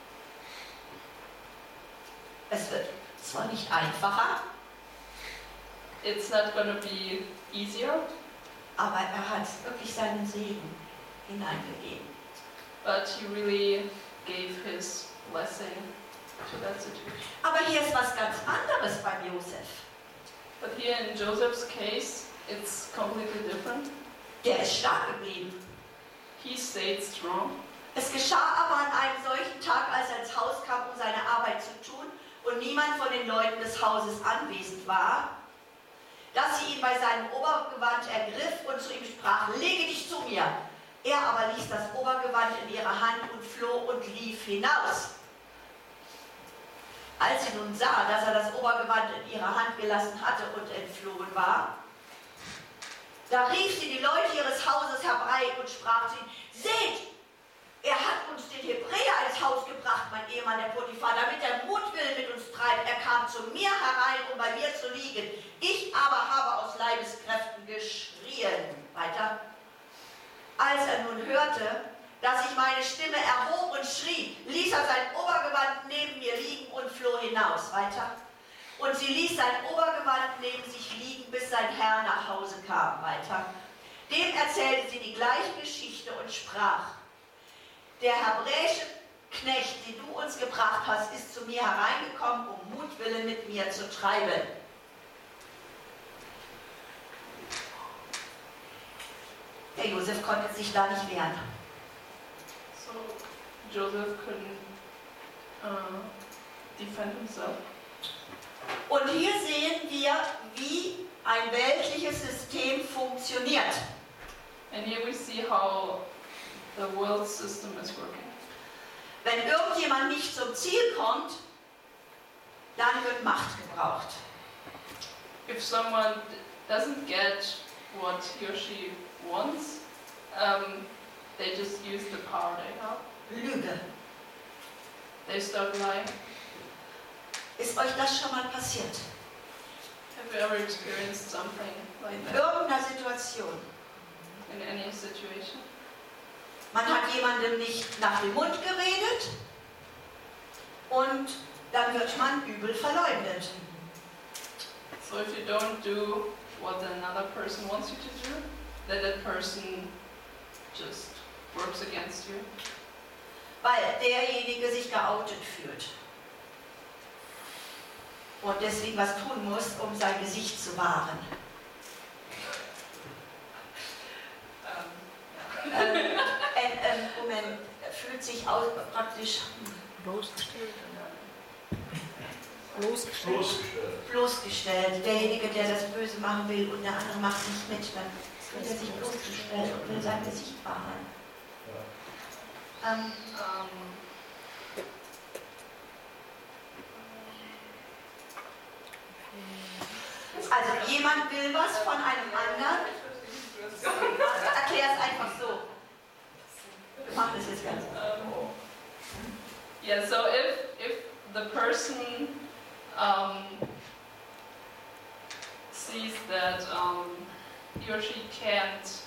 C: Es wird zwar nicht einfacher,
A: It's not going to be easier,
C: aber er hat wirklich seinen Segen hineingegeben.
A: but He really gave His blessing to that situation.
C: Aber hier ist was ganz anderes beim Josef.
A: But here in Joseph's case, it's completely different.
C: Der ist stark geblieben.
A: He stayed strong.
C: Es geschah aber an einem solchen Tag, als er ins Haus kam, um seine Arbeit zu tun und niemand von den Leuten des Hauses anwesend war, dass sie ihn bei seinem Obergewand ergriff und zu ihm sprach, lege dich zu mir. Er aber ließ das Obergewand in ihre Hand und floh und lief hinaus. Als sie nun sah, dass er das Obergewand in ihrer Hand gelassen hatte und entflohen war, da rief sie die Leute ihres Hauses herbei und sprach zu ihnen, seht, er hat uns den Hebräer ins Haus gebracht, mein Ehemann, der Potiphar, damit er Mutwillen mit uns treibt. Er kam zu mir herein, um bei mir zu liegen. Ich aber habe aus Leibeskräften geschrien. Weiter. Als er nun hörte, dass ich meine Stimme erhob und schrie, ließ er sein Obergewand neben mir liegen und floh hinaus. Weiter. Und sie ließ sein Obergewand neben sich liegen, bis sein Herr nach Hause kam. Weiter. Dem erzählte sie die gleiche Geschichte und sprach, der hebräische Knecht, den du uns gebracht hast, ist zu mir hereingekommen, um Mutwillen mit mir zu treiben. Der Josef konnte sich da nicht wehren.
A: So Joseph couldn't defend himself.
C: Und hier sehen wir, wie ein weltliches System funktioniert.
A: And here we see how the world system is working.
C: Wenn irgendjemand nicht zum Ziel kommt, dann wird Macht gebraucht.
A: If someone doesn't get what he or she wants, they just use the power they have.
C: Lüge.
A: They start lying.
C: Ist euch das schon mal passiert?
A: Have you ever experienced something like
C: In
A: that
C: irgendeiner Situation.
A: in any situation?
C: Man hat jemandem nicht nach dem Mund geredet und dann wird man übel verleugnet.
A: So if you don't do what another person wants you to do, then that person just works against you.
C: Weil derjenige sich geoutet fühlt. Und deswegen was tun muss, um sein Gesicht zu wahren. Moment, fühlt sich aus, praktisch bloßgestellt. Derjenige, der das Böse machen will und der andere macht nicht mit, dann fühlt er sich bloßgestellt und will sein Gesicht wahren. Also jemand will was von einem anderen. Erklär es einfach so. Wir machen das jetzt ganz.
A: Yeah, so if the person sees that he or she can't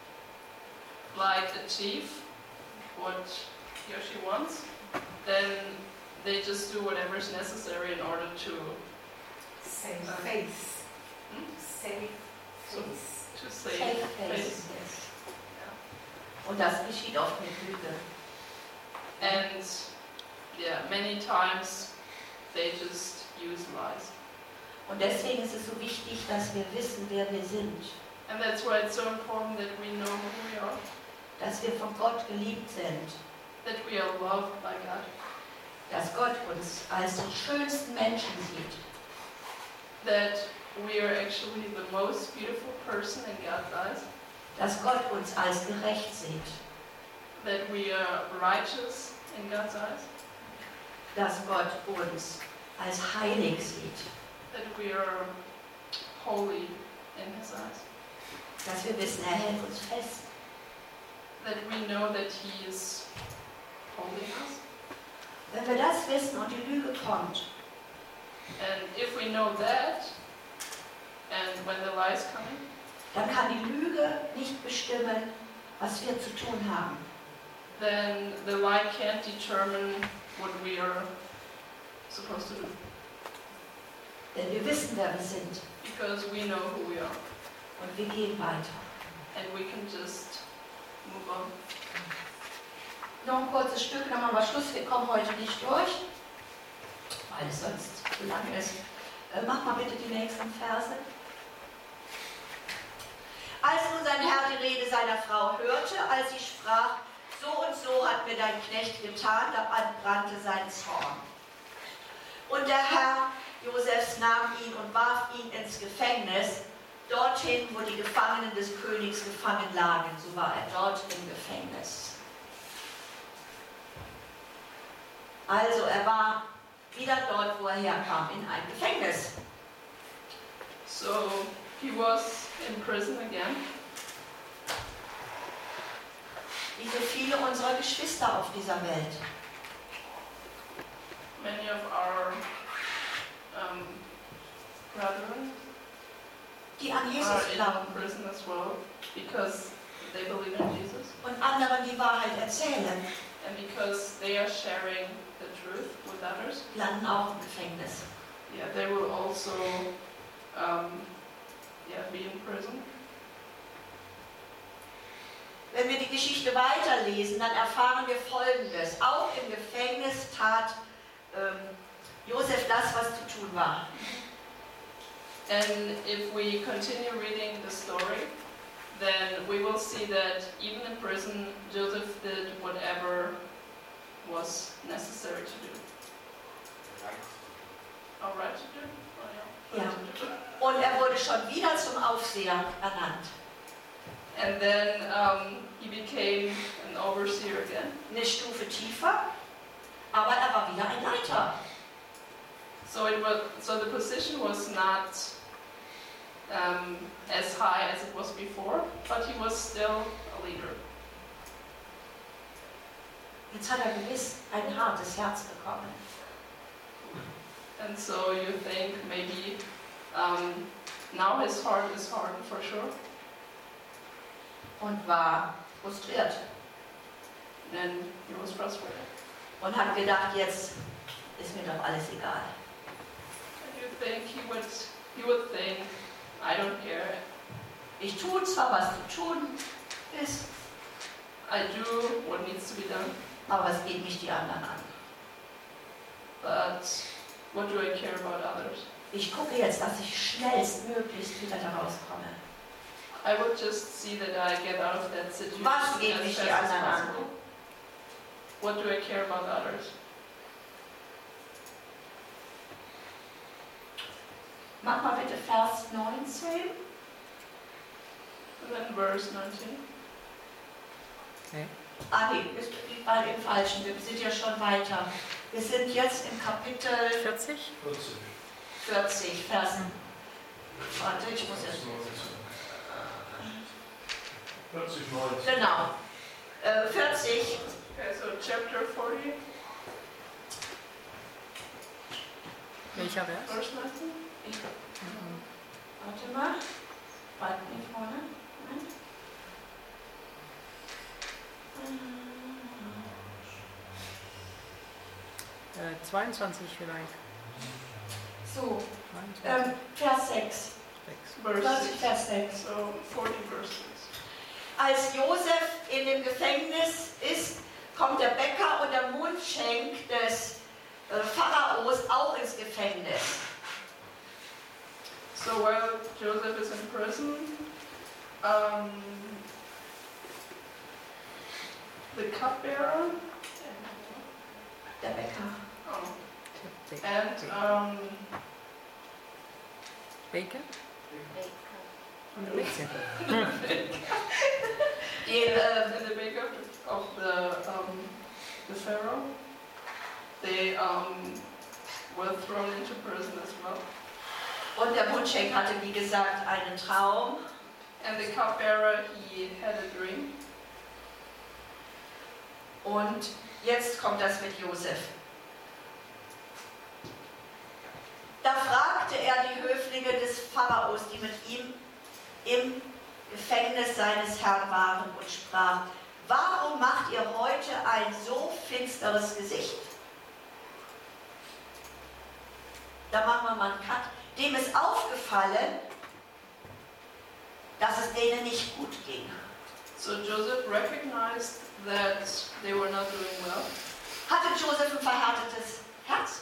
A: achieve what he or she wants, then they just do whatever is necessary in order to
B: Save face. Save face.
A: to save
C: Safe
A: face.
C: face. Und das geschieht oft mit Lüge.
A: And yeah, many times they just use lies.
C: Und deswegen ist es so wichtig, dass wir wissen, wer wir sind.
A: And that's why it's so important that we know who we are,
C: Dass wir von Gott geliebt sind.
A: that we are loved by God,
C: Dass Gott uns als den schönsten Menschen sieht.
A: that we are actually the most beautiful person in God's eyes,
C: Dass Gott uns als gerecht sieht.
A: that we are righteous in God's eyes,
C: Dass Gott uns als heilig sieht.
A: that we are holy in His eyes,
C: Dass wir wissen, er hält uns fest.
A: that we know that He is holding us.
C: Wenn wir das wissen und die Lüge kommt,
A: And if we know that, and when the lies come,
C: dann kann die Lüge nicht bestimmen, was wir zu tun haben.
A: then the lie can't determine what we are supposed to do,
C: Denn wir wissen, wer wir sind.
A: because we know who we are,
C: Und wir gehen weiter.
A: and we can just move on.
C: Noch ein kurzes Stück, dann machen wir Schluss. Wir kommen heute nicht durch, weil es sonst zu lang ist. Mach mal bitte die nächsten Verse. Als nun sein Herr die Rede seiner Frau hörte, als sie sprach, so und so hat mir dein Knecht getan, da brannte sein Zorn. Und der Herr Josefs nahm ihn und warf ihn ins Gefängnis, dorthin, wo die Gefangenen des Königs gefangen lagen. So war er dort im Gefängnis. Also er war wieder dort, wo er herkam, in ein Gefängnis.
A: So he was in prison again,
C: Wie so viele unserer Geschwister auf dieser Welt.
A: many of our brethren
C: Die an
A: are
C: Jesus
A: in
C: glauben
A: prison as well, because they believe in Jesus,
C: und anderen die Wahrheit erzählen,
A: and because they are sharing the truth with others.
C: landen auch im Gefängnis.
A: Yeah, they will also be in prison.
C: Wenn wir die Geschichte weiterlesen, dann erfahren wir Folgendes. Auch im Gefängnis tat Josef das, was zu tun war.
A: And if we continue reading the story, then we will see that even in prison, Joseph did whatever was necessary to do. All right to do? Oh, yeah.
C: Ja.
A: Right to do.
C: Und er wurde schon wieder zum Aufseher ernannt.
A: And then he became an overseer again.
C: Eine Stufe tiefer, aber er war wieder ein Leiter.
A: So the position was not as high as it was before, but he was still a leader.
C: Jetzt hat er gewiss ein hartes Herz bekommen.
A: And so you think maybe now his heart is hardened for sure.
C: Und war frustriert.
A: And he was frustrated.
C: Und hat gedacht, jetzt ist mir doch alles egal.
A: And you think he would think, I don't care.
C: Ich tue zwar, was zu tun ist,
A: I do what needs to be done,
C: aber es geht mich die anderen an.
A: but what do I care about others?
C: Ich gucke jetzt, dass ich schnellstmöglichst wieder da rauskomme.
A: I would just see that I get out of that situation
C: Was geht
A: as
C: mich
A: fast
C: die
A: as
C: anderen an?
A: possible. What do I care about others?
C: Mach mal bitte Vers 19.
A: And then verse 19.
C: Ah nee, wir sind bei dem Falschen, wir sind ja schon weiter. Wir sind jetzt im Kapitel
F: 40?
C: 40, Versen. Warte, ich muss jetzt...
D: 40, 90.
C: Genau. 40.
A: Okay, so chapter 40,
F: Welcher Vers?
A: verse 19.
C: Warte mal. Warte nicht vorne. Moment.
F: 22 vielleicht.
C: So,
F: 22,
C: Vers 6.
F: 6.
A: Verse
C: 40,
A: 6.
C: Vers 6.
A: So 40 verse 6.
C: Als Josef in dem Gefängnis ist, kommt der Bäcker und der Mundschenk des Pharaos auch ins Gefängnis.
A: So while Joseph is in prison, the cupbearer
C: Der Bäcker.
A: and
F: Baker?
A: and the baker of the Pharaoh, they were thrown into prison as well.
C: Und der Mundschenk hatte, wie gesagt, einen Traum.
A: And the cupbearer, he had a dream.
C: Und jetzt kommt das mit Josef. Da fragte er die Höflinge des Pharaos, die mit ihm im Gefängnis seines Herrn waren, und sprach: Warum macht ihr heute ein so finsteres Gesicht? Da machen wir mal einen Cut. Dem ist aufgefallen, dass es denen nicht gut ging.
A: So Joseph recognized that they were not doing well.
C: Hatte Josef ein verhärtetes Herz?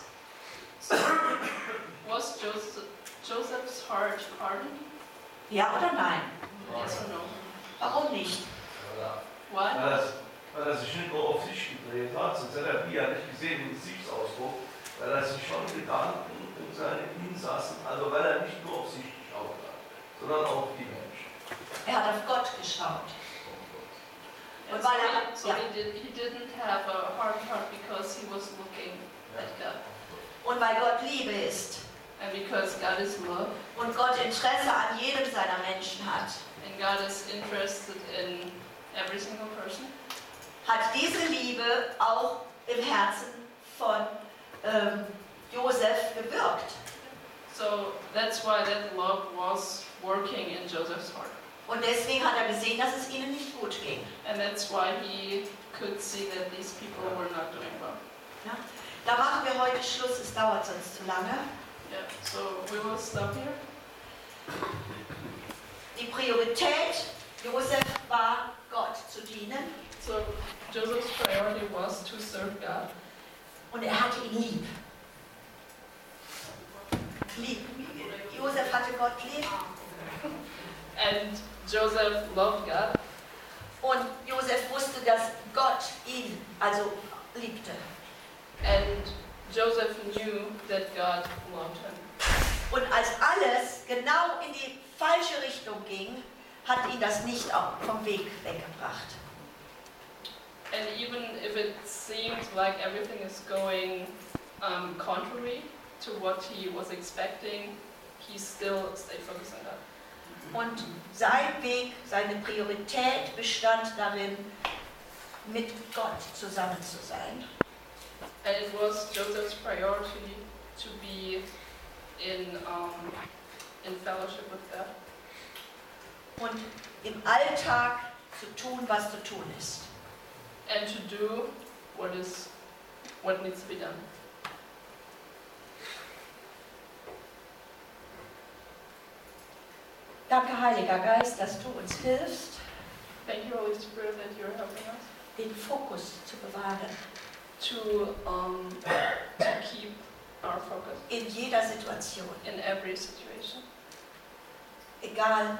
A: Was Joseph's heart hardened?
C: Ja oder nein?
A: Yes or no?
C: Warum nicht?
A: Why?
D: Weil er sich nicht nur auf sich gedreht hat, sonst hätte er die ja nicht gesehen, den Gesichtsausdruck, weil er sich schon Gedanken um seine Insassen, also weil er nicht nur auf sich geschaut hat, sondern auch auf die Menschen.
C: Er hat auf Gott geschaut.
A: And
C: Und weil er,
A: so
C: ja,
A: he didn't have a hard heart because he was looking at God.
C: und weil Gott Liebe ist
A: And because God is love,
C: und Gott Interesse an jedem seiner Menschen hat,
A: and God is interested in every single person,
C: hat diese Liebe auch im Herzen von Josef gewirkt.
A: so that's why that love was working in Joseph's heart.
C: Und deswegen hat er gesehen, dass es ihnen nicht gut ging.
A: And that's why he could see that these people were not doing well.
C: Ja? Da machen wir heute Schluss, es dauert sonst zu lange.
A: Yeah, so we will stop here.
C: Die Priorität Josef war, Gott zu dienen,
A: So Joseph's priority was to serve God,
C: und er hatte ihn lieb. Josef hatte Gott lieb
A: and Joseph loved God,
C: und Josef wusste, dass Gott ihn also liebte.
A: and Joseph knew that God loved him.
C: Und als alles genau in die falsche Richtung ging, hat ihn das nicht auch vom Weg weggebracht.
A: And even if it seemed like everything is going contrary to what he was expecting, he still stayed focused on God.
C: Und sein Weg, seine Priorität bestand darin, mit Gott zusammen zu sein.
A: And it was Joseph's priority to be in fellowship with God,
C: Und im Alltag zu tun, was zu tun ist.
A: and to do what needs to be done.
C: Danke, Heiliger Geist, dass du uns hilfst,
A: Thank you, Holy Spirit, that you're helping us
C: den Fokus zu bewahren.
A: to keep our focus
C: In jeder Situation.
A: in every situation.
C: Egal,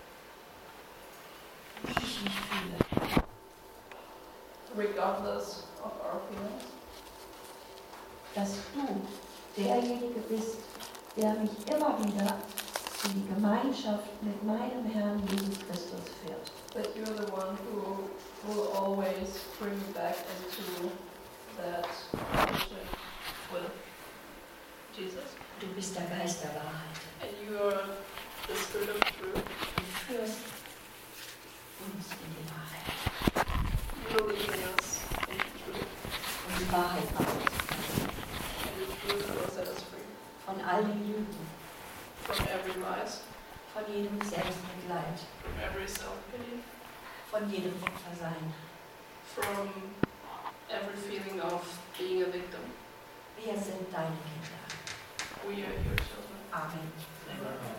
C: wie ich mich fühle.
A: Regardless of our feelings.
C: Dass du derjenige bist, der mich immer wieder in die Gemeinschaft mit meinem Herrn Jesus Christus führt.
A: That you're the one who will always bring me back into that relationship with Jesus.
C: Du bist der Geist der Wahrheit.
A: And you are the Spirit of truth.
C: Du führst uns in die Wahrheit.
A: You're leading us into truth.
C: Und die Wahrheit macht uns frei.
A: And the truth will set us free
C: Von all den Lügen,
A: from every lies,
C: von jedem Selbstmitleid,
A: from every self-pity,
C: von jedem Opfersein.
A: from every feeling of being a victim.
C: Wir sind deine Kinder.
A: We are your children.
C: Amen.
A: Amen.